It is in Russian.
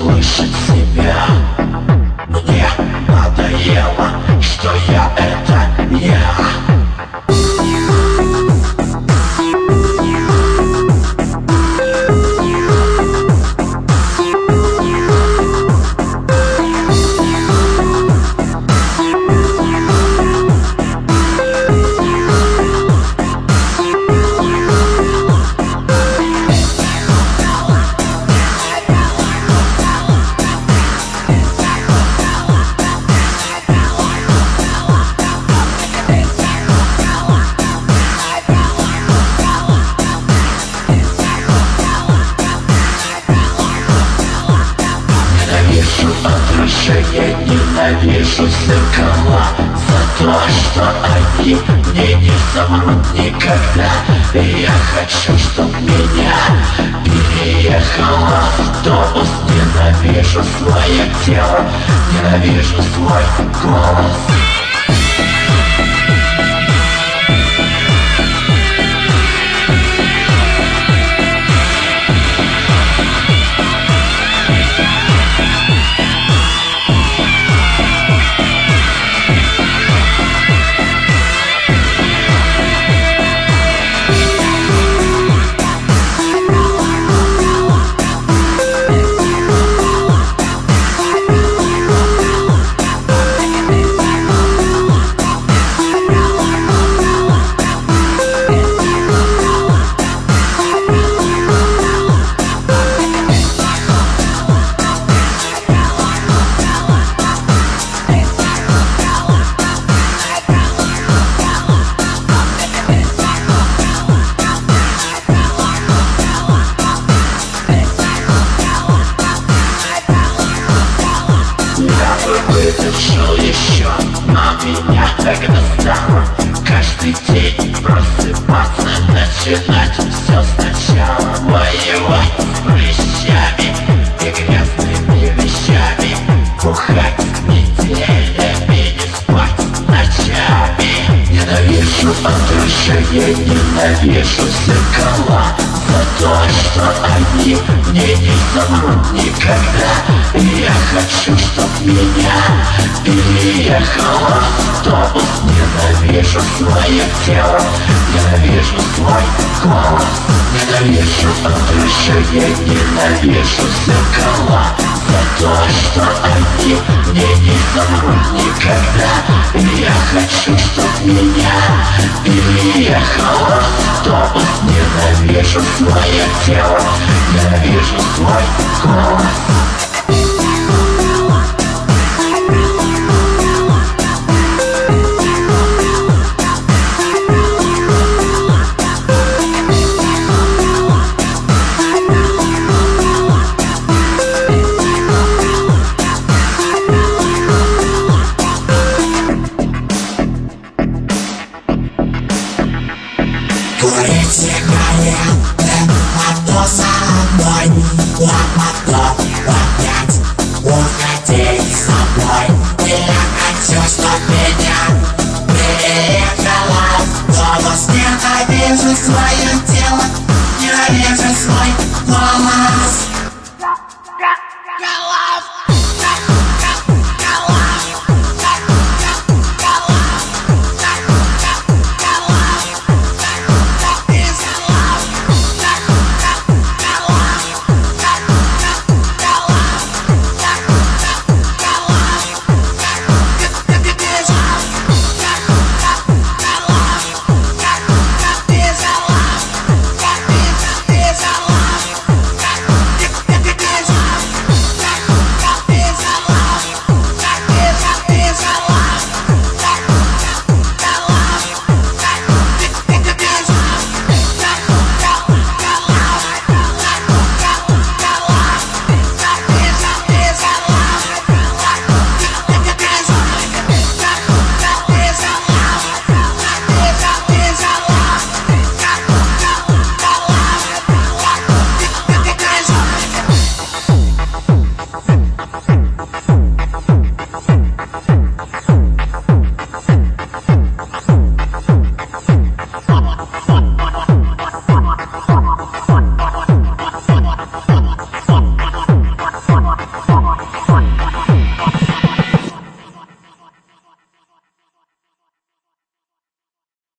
слышать себя. Мне надоело, что я — это я. Я ненавижу зеркала за то, что они мне не соврут никогда. И я хочу, чтоб меня переехал автобус. Ненавижу свое тело, ненавижу свой голос. Выдержал еще, но меня тогда стало каждый день просыпаться, начинать все сначала, воевать с прыщами и грязными вещами, бухать неделями, не спать ночами. Ненавижу отражение, ненавижу зеркала за то, что они мне не соврут никогда. И я хочу, чтоб меня переехал автобус. Ненавижу свое тело, ненавижу свой голос. Ненавижу отражение, ненавижу зеркала за то, что они мне не соврут никогда. И я хочу, чтоб меня переехал автобус. Ненавижу свое тело, ненавижу свой голос. Курите горелым, а то со мной я готов опять уходить с собой. И я хочу, чтоб меня переехала автобус. Ненавижу свое тело, ненавижу свой голос. Голос.